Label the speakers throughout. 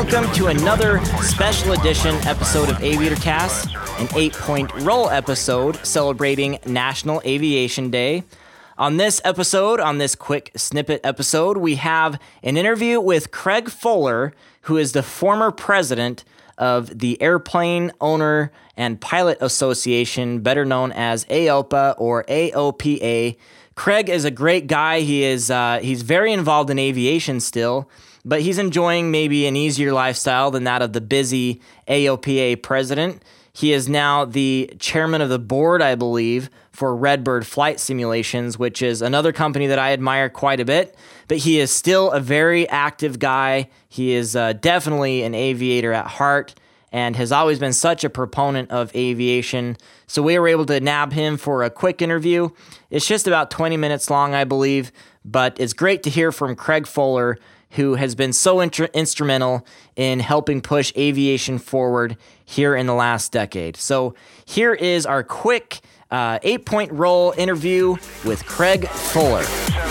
Speaker 1: Welcome to another special edition episode of Aviator Cast, an 8-point roll episode celebrating National Aviation Day. On this episode, on this quick snippet episode, we have an interview with Craig Fuller, who is the former president of the Airplane Owner and Pilot Association, better known as AOPA or AOPA. Craig is a great guy. He's very involved in aviation still, but he's enjoying maybe an easier lifestyle than that of the busy AOPA president. He is now the chairman of the board, I believe, for Redbird Flight Simulations, which is another company that I admire quite a bit. But he is still a very active guy. He is definitely an aviator at heart and has always been such a proponent of aviation. So we were able to nab him for a quick interview. It's just about 20 minutes long, I believe, but it's great to hear from Craig Fuller, who has been so instrumental in helping push aviation forward here in the last decade. So here is our quick 8-point roll interview with Craig Fuller.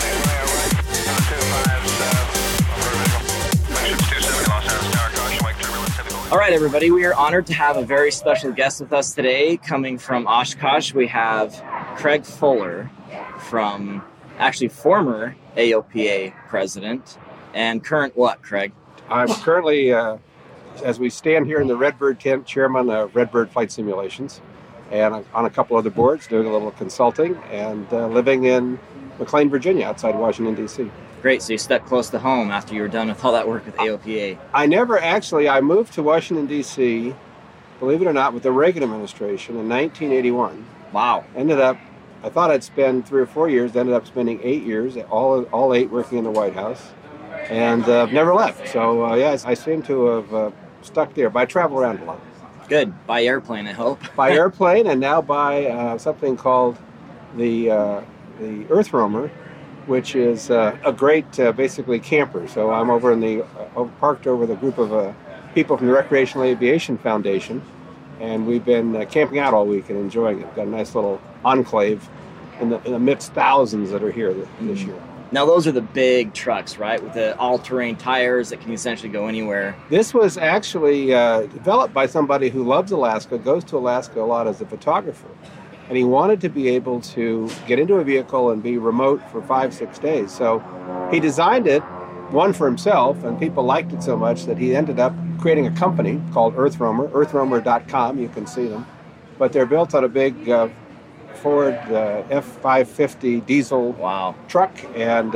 Speaker 1: All right, everybody, we are honored to have a very special guest with us today. Coming from Oshkosh, we have Craig Fuller, from actually former AOPA president and current what, Craig?
Speaker 2: I'm currently, as we stand here in the Redbird tent, chairman of Redbird Flight Simulations, and on a couple other boards, doing a little consulting, and living in McLean, Virginia, outside Washington, D.C.
Speaker 1: Great, so you stepped close to home after you were done with all that work with AOPA.
Speaker 2: I moved to Washington, D.C., believe it or not, with the Reagan administration in 1981.
Speaker 1: Wow.
Speaker 2: I thought I'd spend 3 or 4 years, ended up spending 8 years, all 8 working in the White House, and never left. So, I seem to have stuck there, but I travel around a lot.
Speaker 1: Good. By airplane, I hope.
Speaker 2: By airplane, and now by something called the Earth Roamer, which is a great, basically, camper. So I'm over parked over the group of people from the Recreational Aviation Foundation, and we've been camping out all week and enjoying it. We've got a nice little enclave in the midst thousands that are here this year.
Speaker 1: Now, those are the big trucks, right, with the all-terrain tires that can essentially go anywhere.
Speaker 2: This was actually developed by somebody who loves Alaska, goes to Alaska a lot as a photographer. And he wanted to be able to get into a vehicle and be remote for 5-6 days. So he designed it, one for himself, and people liked it so much that he ended up creating a company called Earth Roamer, earthroamer.com, you can see them. But they're built on a big Ford F550 diesel truck, and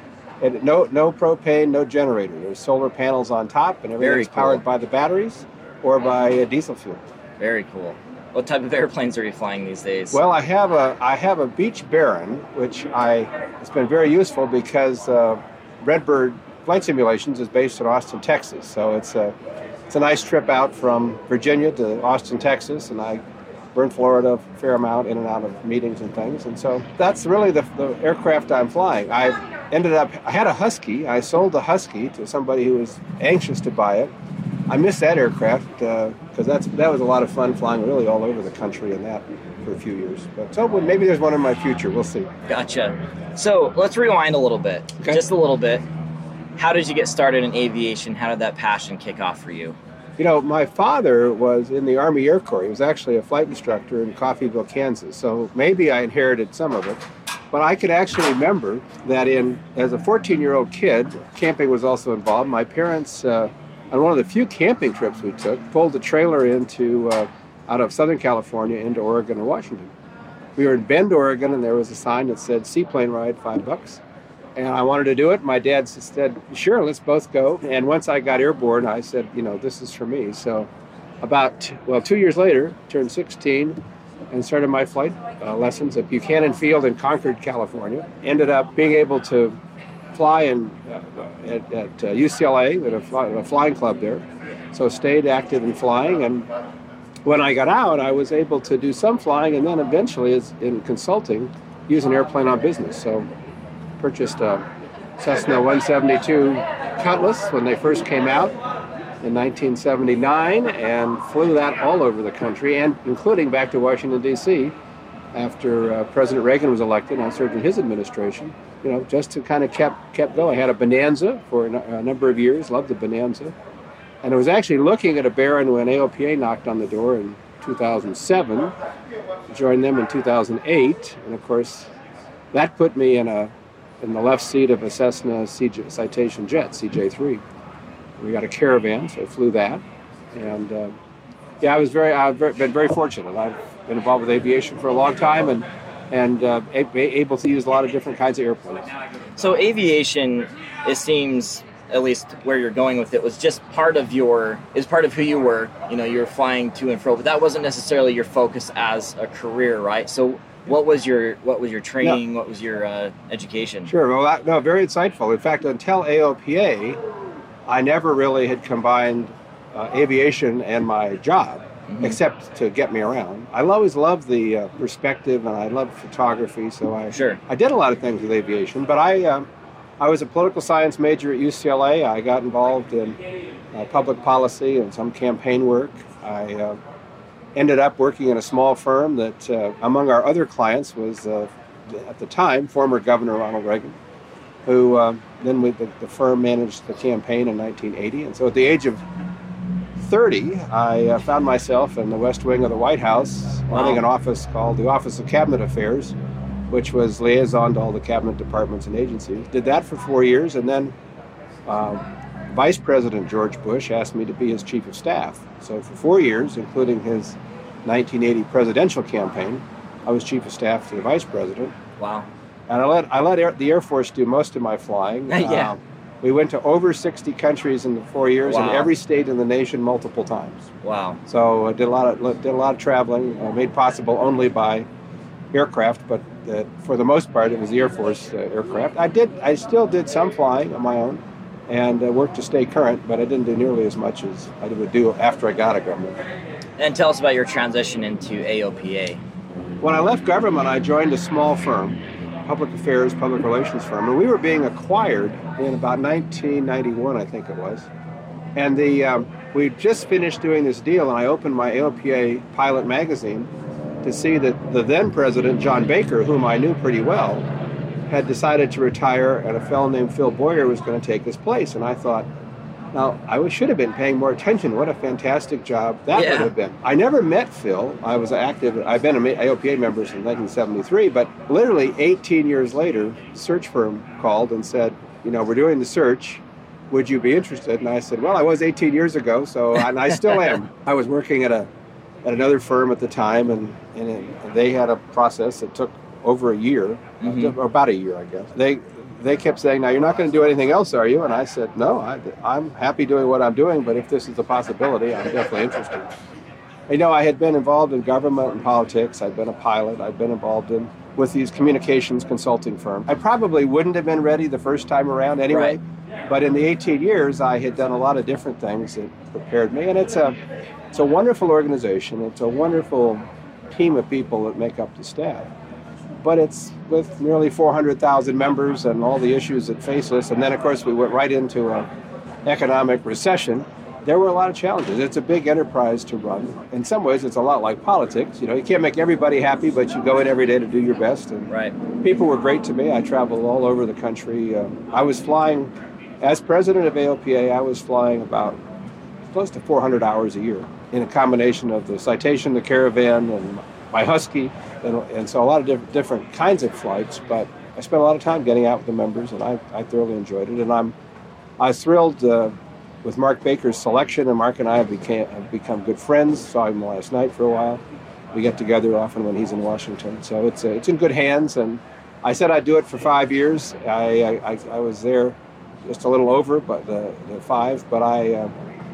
Speaker 2: no propane, no generator. There's solar panels on top, and everything's powered by the batteries or by diesel fuel.
Speaker 1: Very cool. What type of airplanes are you flying these days?
Speaker 2: Well, I have a Beech Baron, which it's been very useful because Redbird Flight Simulations is based in Austin, Texas. So it's a nice trip out from Virginia to Austin, Texas, and we're in Florida a fair amount, in and out of meetings and things. And so that's really the aircraft I'm flying. I had a Husky. I sold the Husky to somebody who was anxious to buy it. I miss that aircraft because that was a lot of fun flying really all over the country and that for a few years. But so maybe there's one in my future. We'll see.
Speaker 1: Gotcha. So let's rewind a little bit, just a little bit. How did you get started in aviation? How did that passion kick off for you?
Speaker 2: You know, my father was in the Army Air Corps. He was actually a flight instructor in Coffeyville, Kansas. So maybe I inherited some of it. But I could actually remember that as a 14-year-old kid, camping was also involved. My parents, on one of the few camping trips we took, pulled a trailer out of Southern California into Oregon and Washington. We were in Bend, Oregon, and there was a sign that said seaplane ride, $5. And I wanted to do it. My dad said, sure, let's both go. And once I got airborne, I said, this is for me. So 2 years later, turned 16 and started my flight lessons at Buchanan Field in Concord, California. Ended up being able to fly at UCLA at a flying club there. So stayed active in flying. And when I got out, I was able to do some flying and then eventually, in consulting, use an airplane on business. So purchased a Cessna 172 Cutlass when they first came out in 1979 and flew that all over the country, and including back to Washington, D.C. after President Reagan was elected. I served in his administration, just to kind of kept going. I had a Bonanza for a number of years, loved the Bonanza. And I was actually looking at a Baron when AOPA knocked on the door in 2007, joined them in 2008, and of course that put me in the left seat of a Cessna Citation jet, CJ3. We got a Caravan, so I flew that, and I've been very fortunate. I've been involved with aviation for a long time, and able to use a lot of different kinds of airplanes.
Speaker 1: So aviation, it seems, at least where you're going with it, was just part of who you were. You know, you were flying to and fro, but that wasn't necessarily your focus as a career, right? So what was your training? No. What was your education?
Speaker 2: Sure. Well, very insightful. In fact, until AOPA, I never really had combined aviation and my job, except to get me around. I always loved the perspective, and I loved photography, so I did a lot of things with aviation. But I was a political science major at UCLA. I got involved in public policy and some campaign work. I ended up working in a small firm that, among our other clients, was, at the time, former Governor Ronald Reagan, who then the firm managed the campaign in 1980. And so at the age of 30, I found myself in the West Wing of the White House, running an office called the Office of Cabinet Affairs, which was liaison to all the cabinet departments and agencies. Did that for 4 years, and then Vice President George Bush asked me to be his chief of staff. So for 4 years, including his 1980 presidential campaign, I was chief of staff to the vice president.
Speaker 1: Wow.
Speaker 2: And I let the Air Force do most of my flying.
Speaker 1: Yeah.
Speaker 2: We went to over 60 countries in the 4 years, in every state in the nation multiple times.
Speaker 1: Wow.
Speaker 2: So I did a lot of traveling, made possible only by aircraft, but for the most part, it was the Air Force aircraft. I still did some flying on my own, and worked to stay current, but I didn't do nearly as much as I would do after I got a government.
Speaker 1: And tell us about your transition into AOPA.
Speaker 2: When I left government, I joined a small firm, public affairs, public relations firm, and we were being acquired in about 1991, I think it was. And we just finished doing this deal, and I opened my AOPA pilot magazine to see that the then president, John Baker, whom I knew pretty well, had decided to retire, and a fellow named Phil Boyer was going to take his place. And I thought, now, I should have been paying more attention. What a fantastic job that would have been. I never met Phil. I've been an AOPA member since 1973, but literally 18 years later, a search firm called and said, we're doing the search. Would you be interested? And I said, well, I was 18 years ago, and I still am. I was working at another firm at the time, and they had a process that took over a year, or about a year, I guess. They kept saying, now, you're not going to do anything else, are you? And I said, no, I'm happy doing what I'm doing, but if this is a possibility, I'm definitely interested. I had been involved in government and politics. I'd been a pilot. I'd been involved with these communications consulting firms. I probably wouldn't have been ready the first time around anyway, but in the 18 years, I had done a lot of different things that prepared me, and it's a wonderful organization. It's a wonderful team of people that make up the staff. But it's with nearly 400,000 members and all the issues that face us. And then, of course, we went right into an economic recession. There were a lot of challenges. It's a big enterprise to run. In some ways, it's a lot like politics. You can't make everybody happy, but you go in every day to do your best. And people were great to me. I traveled all over the country. I was flying, as president of AOPA, I was flying about close to 400 hours a year in a combination of the Citation, the Caravan, and my Husky, and so a lot of different kinds of flights, but I spent a lot of time getting out with the members, and I thoroughly enjoyed it. And I was thrilled with Mark Baker's selection, and Mark and I have become good friends. Saw him last night for a while. We get together often when he's in Washington, so it's in good hands. And I said I'd do it for 5 years. I was there just a little over, but the 5. But I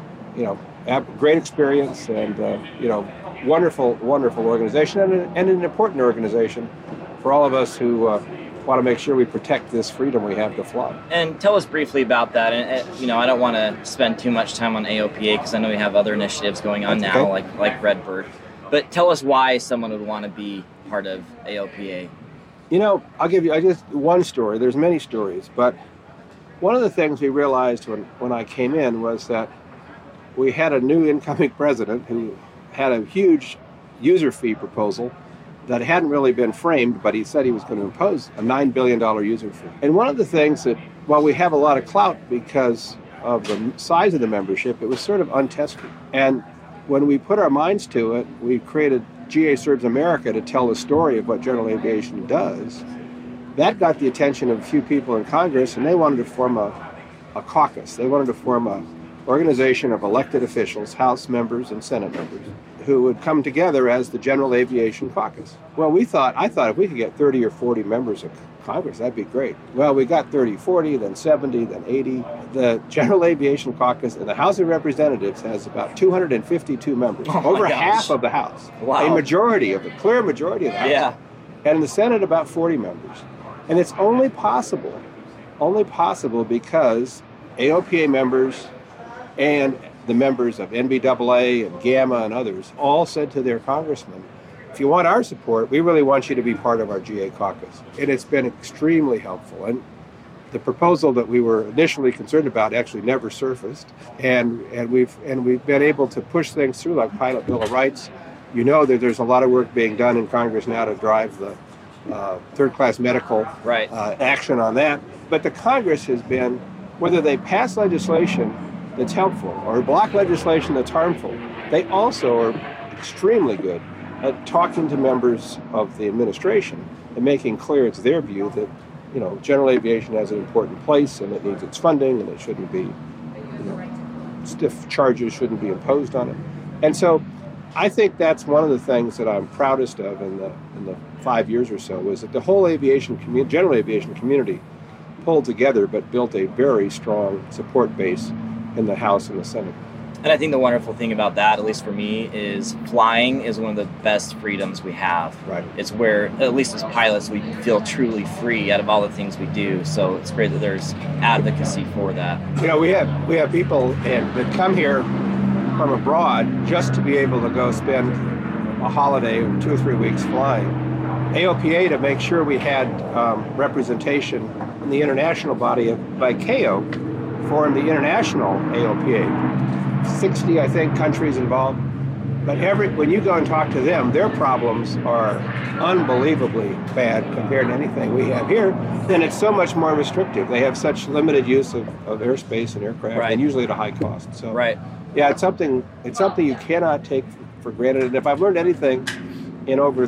Speaker 2: have great experience, and wonderful organization, and an important organization for all of us who want to make sure we protect this freedom we have to fly.
Speaker 1: And tell us briefly about that. And I don't want to spend too much time on AOPA because I know we have other initiatives going on now, like Redbird. But tell us why someone would want to be part of AOPA.
Speaker 2: I'll give you just one story. There's many stories, but one of the things we realized when I came in was that we had a new incoming president who had a huge user fee proposal that hadn't really been framed, but he said he was going to impose a $9 billion user fee. And one of the things that, while we have a lot of clout because of the size of the membership, it was sort of untested. And when we put our minds to it, we created GA Serves America to tell the story of what general aviation does. That got the attention of a few people in Congress, and they wanted to form a caucus. They wanted to form an organization of elected officials, House members and Senate members, who would come together as the General Aviation Caucus. Well, I thought if we could get 30 or 40 members of Congress, that'd be great. Well, we got 30, 40, then 70, then 80. The General Aviation Caucus in the House of Representatives has about 252 members, over half of the House.
Speaker 1: Wow.
Speaker 2: A majority of the clear majority of the House.
Speaker 1: Yeah.
Speaker 2: And in the Senate, about 40 members. And it's only possible because AOPA members and the members of NBAA and GAMA and others all said to their congressmen, if you want our support, we really want you to be part of our GA caucus. And it's been extremely helpful. And the proposal that we were initially concerned about actually never surfaced. And we've been able to push things through like Pilot Bill of Rights. You know that there's a lot of work being done in Congress now to drive the third-class medical action on that. But the Congress has been, whether they pass legislation that's helpful or block legislation that's harmful, they also are extremely good at talking to members of the administration and making clear it's their view that, you know, general aviation has an important place and it needs its funding and it shouldn't be, you know, stiff charges shouldn't be imposed on it. And so I think that's one of the things that I'm proudest of in the 5 years or so, was that the whole aviation community, general aviation community, pulled together but built a very strong support base in the House and the Senate.
Speaker 1: And I think the wonderful thing about that, at least for me, is flying is one of the best freedoms we have.
Speaker 2: Right.
Speaker 1: It's where, at least as pilots, we feel truly free out of all the things we do. So it's great that there's advocacy for that.
Speaker 2: You know, we have people that come here from abroad just to be able to go spend a holiday, 2 or 3 weeks flying. AOPA, to make sure we had representation in the international body by CAO, formed the International AOPA. 60, I think, countries involved. But when you go and talk to them, their problems are unbelievably bad compared to anything we have here. Then it's so much more restrictive. They have such limited use of airspace and aircraft, and usually at a high cost. So, yeah, it's something you cannot take for granted. And if I've learned anything in over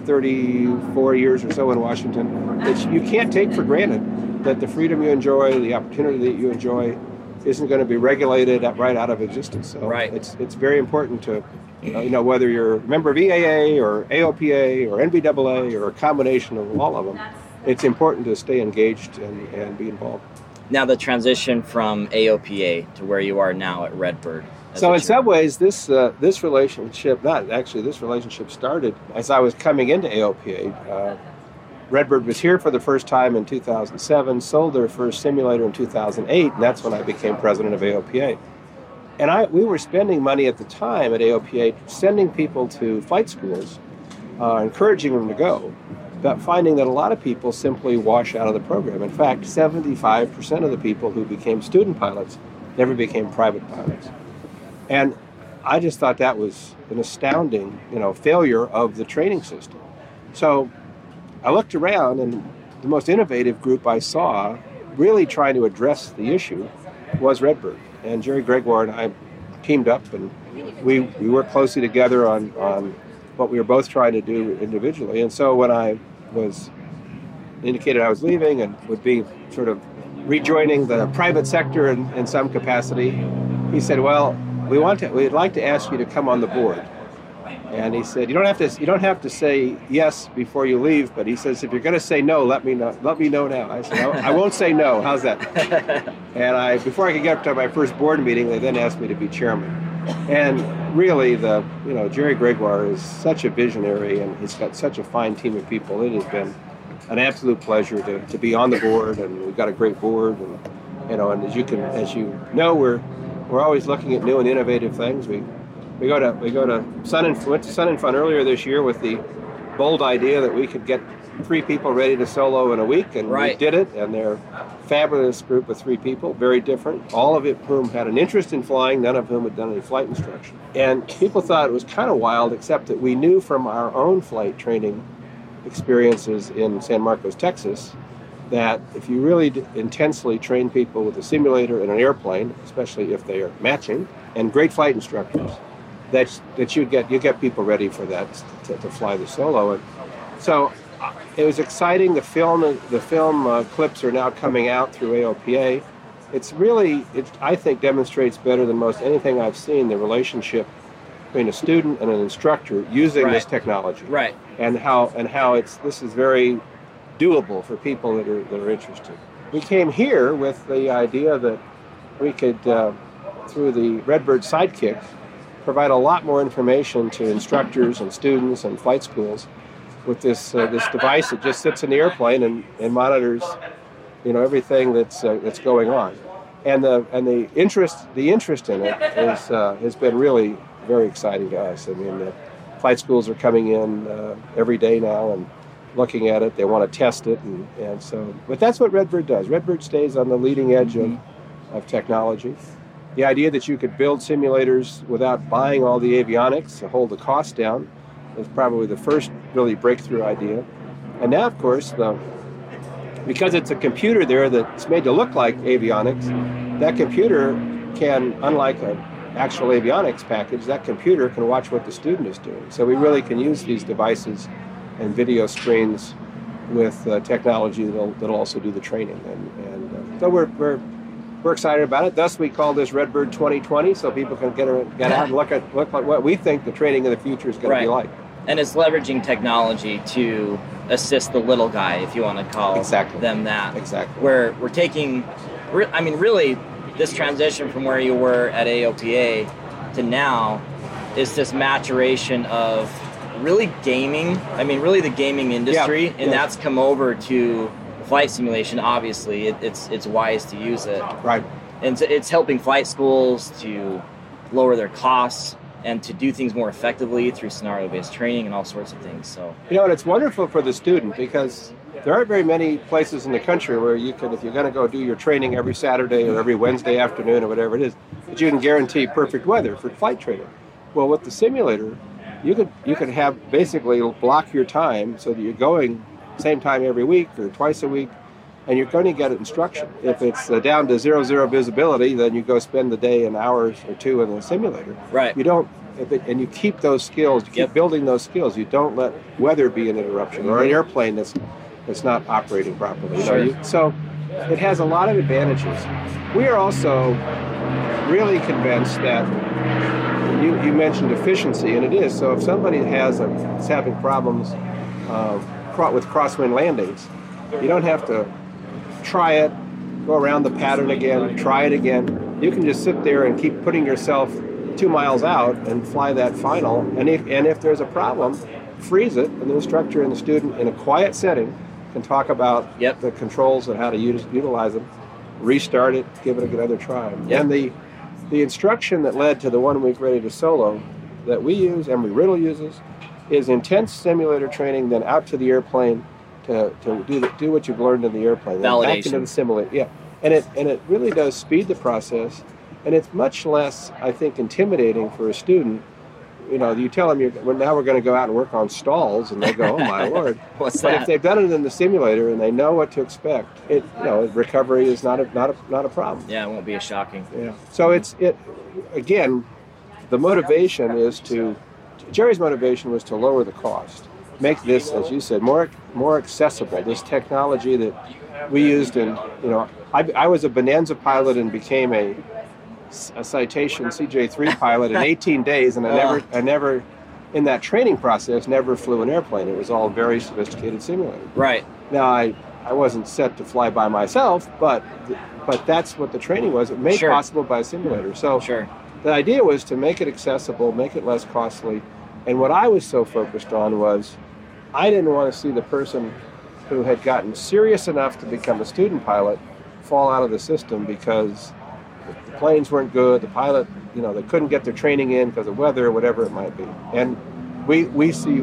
Speaker 2: 34 years or so in Washington, you can't take for granted that the freedom you enjoy, the opportunity that you enjoy, isn't going to be regulated right out of existence. So it's very important to, whether you're a member of EAA or AOPA or NBAA or a combination of all of them, it's important to stay engaged and be involved.
Speaker 1: Now the transition from AOPA to where you are now at Redbird.
Speaker 2: So in some ways, this relationship started as I was coming into AOPA. Redbird was here for the first time in 2007, sold their first simulator in 2008, and that's when I became president of AOPA. And we were spending money at the time at AOPA, sending people to flight schools, encouraging them to go, but finding that a lot of people simply wash out of the program. In fact, 75% of the people who became student pilots never became private pilots. And I just thought that was an astounding, failure of the training system. So I looked around, and the most innovative group I saw really trying to address the issue was Redbird. And Jerry Gregoire and I teamed up, and we worked closely together on what we were both trying to do individually. And so when I was indicated I was leaving and would be sort of rejoining the private sector in some capacity, he said, "Well, we'd like to ask you to come on the board." And he said, you don't have to say yes before you leave, but he says, if you're going to say no, let me know now. I said, I won't say no. How's that? And before I could get up to my first board meeting, they then asked me to be chairman. And really, Jerry Gregoire is such a visionary, and he's got such a fine team of people. It has been an absolute pleasure to be on the board, and we've got a great board. And and as you know, we're always looking at new and innovative things. We go to Sun and Fun earlier this year with the bold idea that we could get 3 people ready to solo in a week, and we did it. And they're a fabulous group of 3 people, very different, all of whom had an interest in flying, none of whom had done any flight instruction. And people thought it was kind of wild, except that we knew from our own flight training experiences in San Marcos, Texas, that if you really intensely train people with a simulator and an airplane, especially if they are matching, and great flight instructors, that you get people ready for that to fly the solo. And so it was exciting. The film clips are now coming out through AOPA. I think demonstrates better than most anything I've seen the relationship between a student and an instructor using this technology.
Speaker 1: Right.
Speaker 2: And how this is very doable for people that are interested. We came here with the idea that we could, through the Redbird Sidekick, provide a lot more information to instructors and students and flight schools with this device that just sits in the airplane and monitors, everything that's going on. And the interest in it has been really very exciting to us. I mean, the flight schools are coming in every day now and looking at it. They want to test it, and so. But that's what Redbird does. Redbird stays on the leading edge of technology. The idea that you could build simulators without buying all the avionics to hold the cost down was probably the first really breakthrough idea. And now, of course, because it's a computer there that's made to look like avionics, that computer can, unlike an actual avionics package, that computer can watch what the student is doing. So we really can use these devices and video screens with technology that'll also do the training. And so we're excited about it. Thus, we call this Redbird 2020, so people can get out and look at what we think the training of the future is going to be like.
Speaker 1: And it's leveraging technology to assist the little guy, if you want to call them that.
Speaker 2: Exactly.
Speaker 1: Where we're taking, really, this transition from where you were at AOPA to now is this maturation of really gaming. Really the gaming industry, and that's come over to flight simulation. Obviously, it's wise to use it.
Speaker 2: Right.
Speaker 1: And so it's helping flight schools to lower their costs and to do things more effectively through scenario-based training and all sorts of things. So
Speaker 2: and it's wonderful for the student because there aren't very many places in the country where you can, if you're going to go do your training every Saturday or every Wednesday afternoon or whatever it is, that you can guarantee perfect weather for flight training. Well, with the simulator, you could have basically block your time so that you're going same time every week or twice a week, and you're going to get instruction. If it's down to 0 visibility, then you go spend the day an hour or two in the simulator.
Speaker 1: Right.
Speaker 2: You don't, and you keep those skills, you keep building those skills. You don't let weather be an interruption or an airplane that's not operating properly. So it has a lot of advantages. We are also really convinced that you mentioned efficiency, and it is. So if somebody is having problems with crosswind landings, you don't have to try it, go around the pattern again, try it again. You can just sit there and keep putting yourself 2 miles out and fly that final. And if there's a problem, freeze it, and the instructor and the student in a quiet setting can talk about the controls and how to utilize them, restart it, give it another try. And the instruction that led to the 1 week ready to solo that we use, Embry-Riddle uses, is intense simulator training, then out to the airplane to do what you've learned in the airplane.
Speaker 1: Validation.
Speaker 2: Back into the simulator. And it really does speed the process, and it's much less, I think, intimidating for a student. You tell them now we're going to go out and work on stalls, and they go, "Oh my Lord!"
Speaker 1: What's
Speaker 2: but
Speaker 1: that?
Speaker 2: if they've done it in the simulator and they know what to expect, recovery is not a problem.
Speaker 1: Yeah, it won't be as shocking.
Speaker 2: Yeah. So again, the motivation is Jerry's motivation was to lower the cost, make this, as you said, more accessible. This technology that we used I was a Bonanza pilot and became a Citation CJ3 pilot in 18 days, and I never, in that training process, never flew an airplane. It was all very sophisticated simulator.
Speaker 1: Right.
Speaker 2: Now, I wasn't set to fly by myself, but that's what the training was. It made possible by a simulator. So the idea was to make it accessible, make it less costly, and what I was so focused on was I didn't want to see the person who had gotten serious enough to become a student pilot fall out of the system because the planes weren't good, the pilot, they couldn't get their training in because of weather or whatever it might be. And we see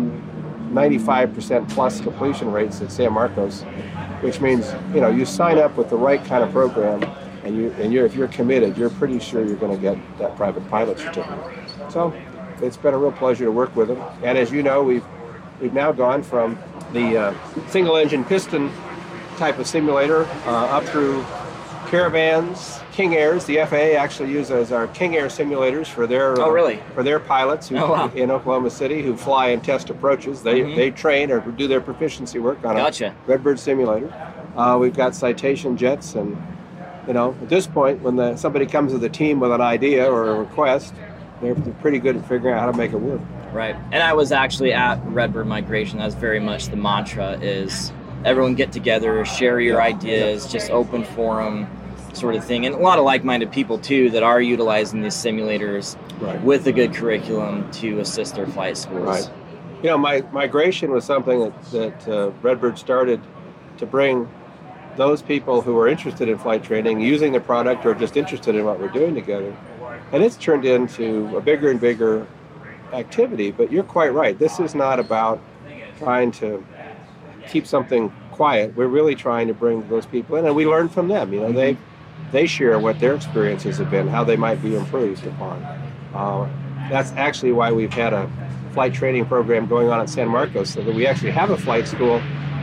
Speaker 2: 95% plus completion rates at San Marcos, which means, you sign up with the right kind of program, and if you're committed, you're pretty sure you're going to get that private pilot certificate. So it's been a real pleasure to work with them. And as you know, we've now gone from the single engine piston type of simulator up through Caravans, King Airs. The FAA actually uses our King Air simulators for their for their pilots in Oklahoma City who fly and test approaches. They train or do their proficiency work on a Redbird simulator. We've got Citation jets, and at this point, when somebody comes to the team with an idea or a request, they're pretty good at figuring out how to make it work.
Speaker 1: Right. And I was actually at Redbird Migration. That's very much the mantra: is everyone get together, share your ideas, just open forum sort of thing. And a lot of like-minded people too that are utilizing these simulators with a good curriculum to assist their flight schools.
Speaker 2: Right. Migration was something that Redbird started to bring those people who are interested in flight training, using the product, or just interested in what we're doing together. And it's turned into a bigger and bigger activity. But you're quite right. This is not about trying to keep something quiet. We're really trying to bring those people in, and we learn from them. They share what their experiences have been, how they might be improved upon. That's actually why we've had a flight training program going on at San Marcos, so that we actually have a flight school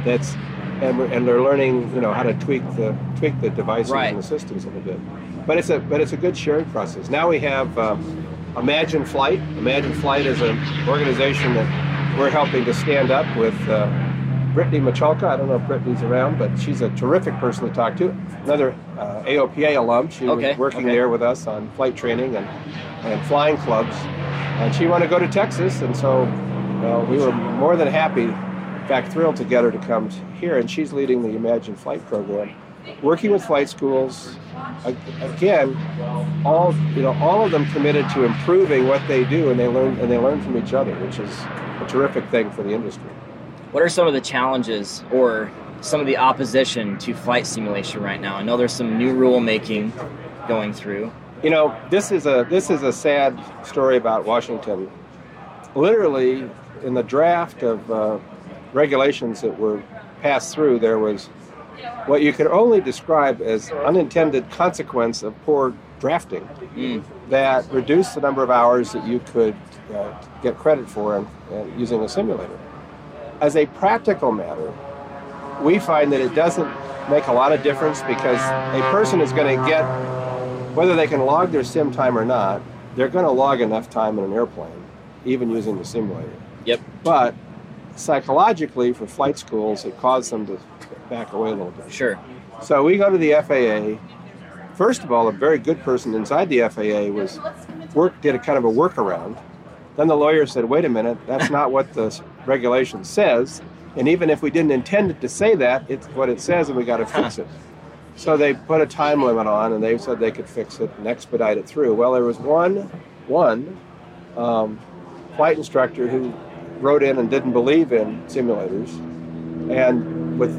Speaker 2: and they're learning, how to tweak the devices and the systems a little bit. But it's a good sharing process. Now we have Imagine Flight. Imagine Flight is an organization that we're helping to stand up with Brittany Machalka. I don't know if Brittany's around, but she's a terrific person to talk to. Another AOPA alum. She was working there with us on flight training and flying clubs. And she wanted to go to Texas, and so we were more than happy, in fact thrilled to get her to come here. And she's leading the Imagine Flight program, working with flight schools. Again, all of them committed to improving what they do, and they learn from each other, which is a terrific thing for the industry.
Speaker 1: What are some of the challenges or some of the opposition to flight simulation right now? I know there's some new rule making going through.
Speaker 2: This is a sad story about Washington. Literally, in the draft of regulations that were passed through, there was what you could only describe as unintended consequence of poor drafting that reduced the number of hours that you could get credit for using a simulator. As a practical matter, we find that it doesn't make a lot of difference, because a person is going to get, whether they can log their sim time or not, they're going to log enough time in an airplane, even using the simulator.
Speaker 1: Yep.
Speaker 2: But psychologically, for flight schools, it caused them to back away a little bit.
Speaker 1: Sure.
Speaker 2: So we go to the FAA. First of all, a very good person inside the FAA did a kind of a workaround. Then the lawyer said, wait a minute, that's not what the regulation says. And even if we didn't intend it to say that, it's what it says, and we got to fix it. So they put a time limit on, and they said they could fix it and expedite it through. Well, there was one flight instructor who wrote in and didn't believe in simulators, and with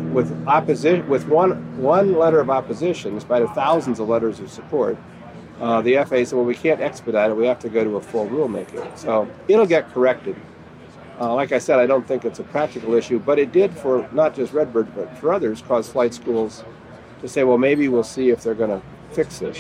Speaker 2: one letter of opposition, in spite of thousands of letters of support, the FAA said, well, we can't expedite it. We have to go to a full rulemaking. So it'll get corrected. Like I said, I don't think it's a practical issue, but it did, for not just Redbird, but for others, cause flight schools to say, well, maybe we'll see if they're going to fix this.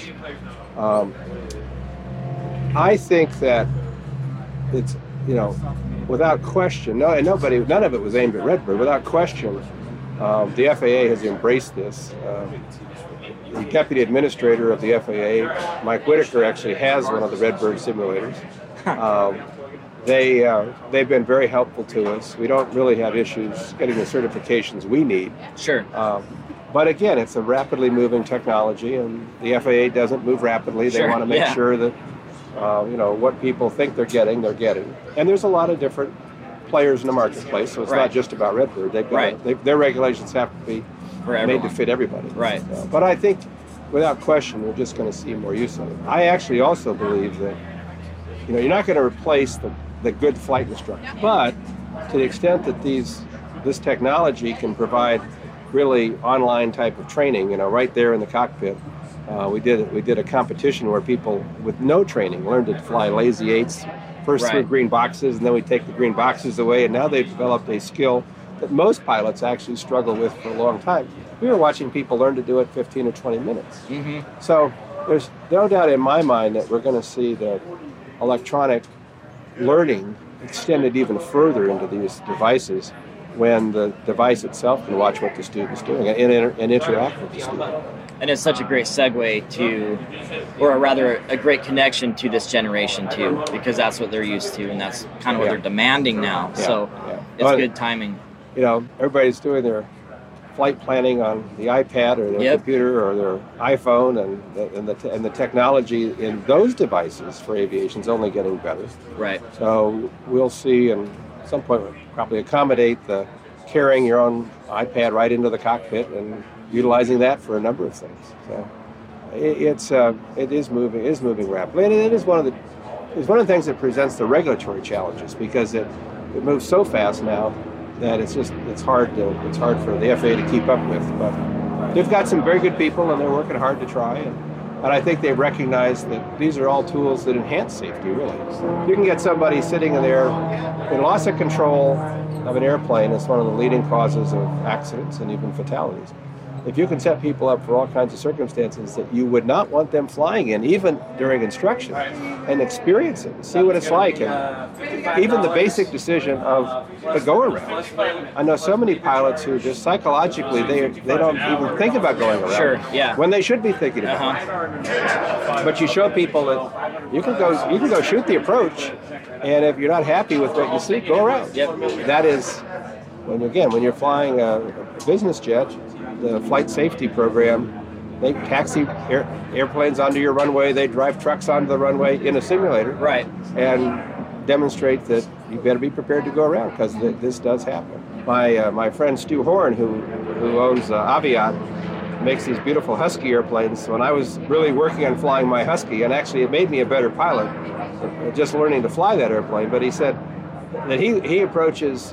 Speaker 2: I think that it's, without question, none of it was aimed at Redbird. Without question, the FAA has embraced this. The deputy administrator of the FAA, Mike Whitaker, actually has one of the Redbird simulators. They've been very helpful to us. We don't really have issues getting the certifications we need.
Speaker 1: Sure.
Speaker 2: But again, it's a rapidly moving technology, and the FAA doesn't move rapidly. They want to make sure that what people think they're getting. And there's a lot of different players in the marketplace, so it's not just about Redbird. Their regulations have to be made to fit everybody.
Speaker 1: Right.
Speaker 2: But I think, without question, we're just going to see more use of it. I actually also believe that you're not going to replace the good flight instructor, but to the extent that this technology can provide really online type of training, right there in the cockpit. We did a competition where people with no training learned to fly lazy eights, first through green boxes, and then we take the green boxes away, and now they've developed a skill that most pilots actually struggle with for a long time. We were watching people learn to do it 15 or 20 minutes. Mm-hmm. So there's no doubt in my mind that we're going to see the electronic learning extended even further into these devices. when the device itself can watch what the student's doing and interact with the student.
Speaker 1: And it's such a great segue to, or rather a great connection to this generation too, because that's what they're used to and that's kind of what they're demanding now. So it's good timing.
Speaker 2: You know, everybody's doing their flight planning on the iPad or their computer or their iPhone, and the technology in those devices for aviation is only getting better.
Speaker 1: Right.
Speaker 2: So we'll see, and at some point we'll probably accommodate the carrying your own iPad right into the cockpit and utilizing that for a number of things. So it is moving rapidly, and it's one of the things that presents the regulatory challenges, because it moves so fast now that it's hard for the FAA to keep up with. But they've got some very good people, and they're working hard to try. And I think they recognize that these are all tools that enhance safety, really. You can get somebody sitting in there in loss of control of an airplane. It's one of the leading causes of accidents and even fatalities. If you can set people up for all kinds of circumstances that you would not want them flying in, even during instruction, and experience it, see what it's like, and even the basic decision of the go-around. I know so many pilots who just psychologically, they don't even think about going around. When they should be thinking about it. But you show people that you can go shoot the approach, and if you're not happy with what you see, go around. That is, when you're flying a business jet, the flight safety program, they taxi airplanes onto your runway, they drive trucks onto the runway in a simulator, and demonstrate that you better be prepared to go around, because this does happen. My friend Stu Horn, who owns Aviat, makes these beautiful Husky airplanes. When I was really working on flying my Husky, and actually it made me a better pilot, just learning to fly that airplane, but he said that he approaches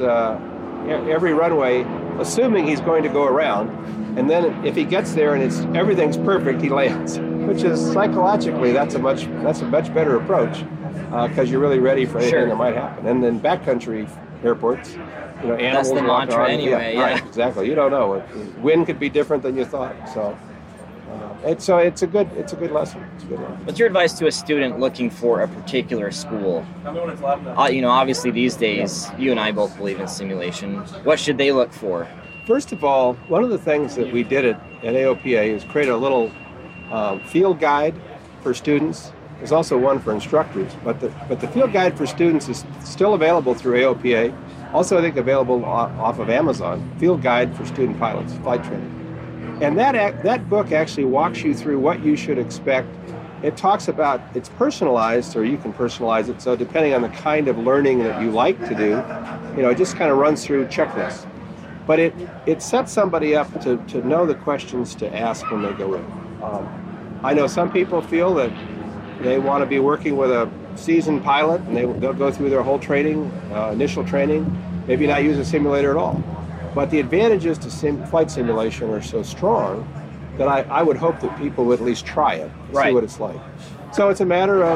Speaker 2: every runway assuming he's going to go around, and then if he gets there and everything's perfect, he lands, which is psychologically that's a much better approach, because you're really ready for anything that might happen. And then backcountry airports, animals.
Speaker 1: That's the mantra anyway.
Speaker 2: Right, exactly. You don't know. Wind could be different than you thought. So. It's a good lesson.
Speaker 1: What's your advice to a student looking for a particular school? Obviously these days, you and I both believe in simulation. What should they look for?
Speaker 2: First of all, one of the things that we did at AOPA is create a little field guide for students. There's also one for instructors, but the field guide for students is still available through AOPA. Also, I think available off of Amazon. Field guide for student pilots, flight training. And that book actually walks you through what you should expect. It talks about, it's personalized, or you can personalize it, so depending on the kind of learning that you like to do, it just kind of runs through checklists. But it sets somebody up to know the questions to ask when they go in. I know some people feel that they want to be working with a seasoned pilot, and they'll go through their whole training, initial training, maybe not use a simulator at all. But the advantages to flight simulation are so strong that I would hope that people would at least try it, see what it's like. So it's a matter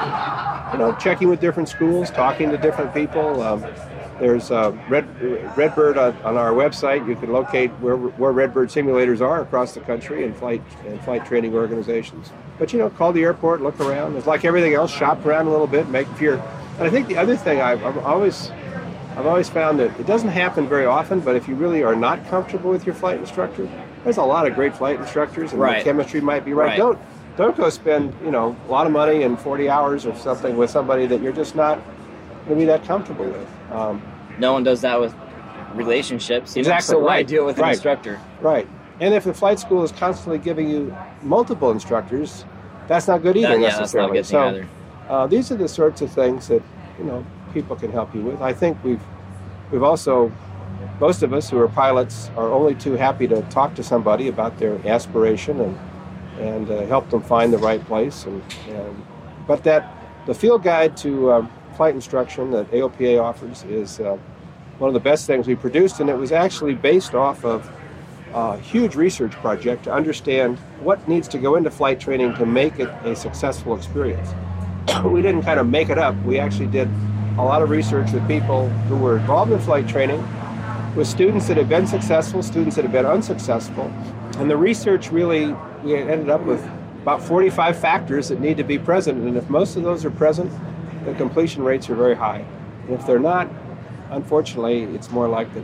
Speaker 2: of checking with different schools, talking to different people. There's Redbird on our website. You can locate where Redbird simulators are across the country, and flight training organizations. But call the airport, look around. It's like everything else, shop around a little bit, make sure. And I think the other thing I've always found that it doesn't happen very often, but if you really are not comfortable with your flight instructor, there's a lot of great flight instructors, and the chemistry might be right. Don't go spend a lot of money and 40 hours or something with somebody that you're just not going to be that comfortable with.
Speaker 1: No one does that with relationships.
Speaker 2: Exactly.
Speaker 1: So why do it with an instructor?
Speaker 2: Right. And if the flight school is constantly giving you multiple instructors, that's not good either necessarily.
Speaker 1: That's not a good thing either.
Speaker 2: These are the sorts of things that people can help you with. I think we've also, most of us who are pilots are only too happy to talk to somebody about their aspiration and help them find the right place. But the field guide to flight instruction that AOPA offers is one of the best things we produced, and it was actually based off of a huge research project to understand what needs to go into flight training to make it a successful experience. We didn't kind of make it up. We actually did a lot of research with people who were involved in flight training, with students that have been successful, students that have been unsuccessful. And the research we ended up with about 45 factors that need to be present. And if most of those are present, the completion rates are very high. And if they're not, unfortunately, it's more likely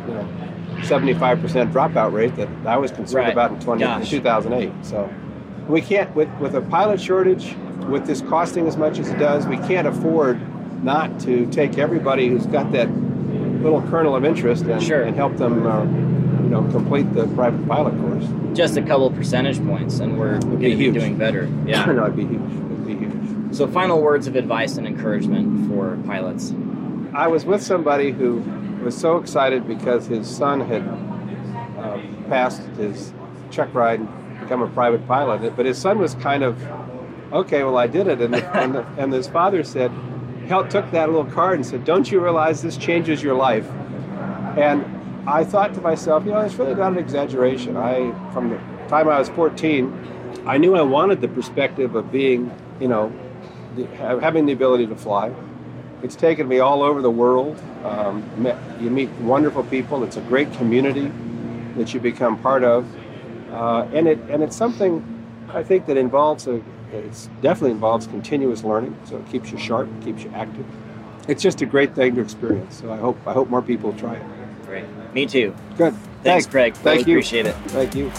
Speaker 2: 75% dropout rate that I was concerned
Speaker 1: Right.
Speaker 2: about in 2008. So we can't, with a pilot shortage, with this costing as much as it does, we can't afford not to take everybody who's got that little kernel of interest and,
Speaker 1: Sure.
Speaker 2: and help them complete the private pilot course.
Speaker 1: Just a couple percentage points, and we're going to be
Speaker 2: huge.
Speaker 1: doing better. Yeah.
Speaker 2: No, it'd be huge. It'd be huge.
Speaker 1: So final words of advice and encouragement for pilots.
Speaker 2: I was with somebody who was so excited because his son had passed his check ride and become a private pilot. But his son was kind of, okay, well, I did it. And his father said, took that little card and said, don't you realize this changes your life? And I thought to myself, it's really not an exaggeration. From the time I was 14, I knew I wanted the perspective of being, having the ability to fly. It's taken me all over the world. You meet wonderful people. It's a great community that you become part of, and it's something I think that it definitely involves continuous learning. So it keeps you sharp, keeps you active. It's just a great thing to experience. So I hope more people try it.
Speaker 1: Great. Me too.
Speaker 2: Good.
Speaker 1: Thanks, Craig.
Speaker 2: Thank you.
Speaker 1: Appreciate it.
Speaker 2: Thank you.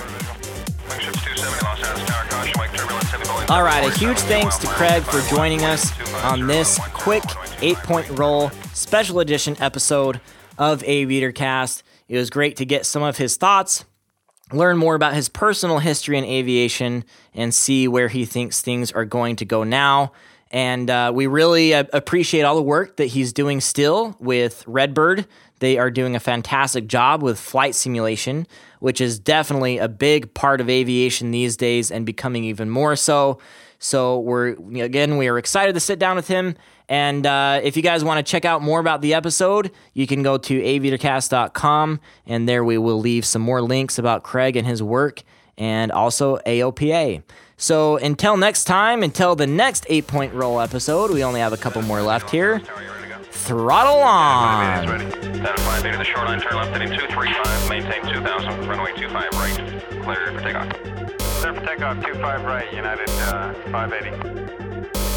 Speaker 1: All right, a huge thanks to Craig for joining us on this quick 8-point roll special edition episode of Aviator Cast. It was great to get some of his thoughts, learn more about his personal history in aviation, and see where he thinks things are going to go now. And we really appreciate all the work that he's doing still with Redbird. They are doing a fantastic job with flight simulation, which is definitely a big part of aviation these days and becoming even more so. So we are excited to sit down with him. And if you guys want to check out more about the episode, you can go to aviatorcast.com, and there we will leave some more links about Craig and his work, and also AOPA. So until next time, until the next 8-point roll episode, we only have a couple more left here. Throttle on!
Speaker 3: Status 580, the shoreline, turn left, heading 235, maintain 2000, runway 25 right, clear for takeoff. Clear for takeoff, 25 right, United 580.